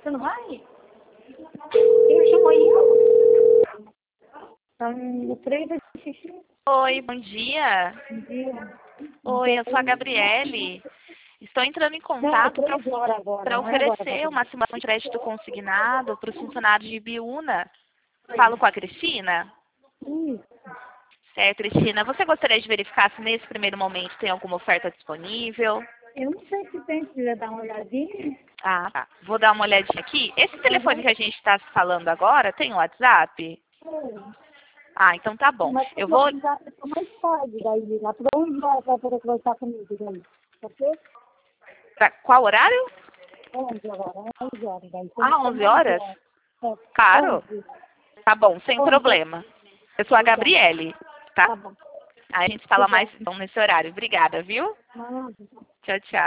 Você não vai? Eu chamo aí. Tá no 3 da xixi. Oi, bom dia. Bom dia. Oi, eu sou a Gabriele. Estou entrando em Não, é contato 3 horas agora. para Não é agora. oferecer uma simulação de crédito consignado para os funcionários de Biúna. Falo com a Cristina? Isso. Certo, Cristina. Você gostaria de verificar se nesse primeiro momento tem alguma oferta disponível? Eu não sei se tem, se quiser dar uma olhadinha. Ah, tá. Vou dar uma olhadinha aqui. Esse telefone que a gente está falando agora tem o WhatsApp? Ah, então tá bom. Mas Eu eu vou vou... ligar para mais tarde, daí, lá para 11 horas para poder conversar comigo, daí. Ok? Pra qual horário? 11 agora, 11 horas, daí. Ah, 11 horas? É, Claro. 11. Tá bom, sem 11. problema. Eu sou a Obrigada. Gabriele, tá? Tá bom. Aí a gente fala mais então nesse horário. Obrigada, viu? Nada. Tchau, tchau.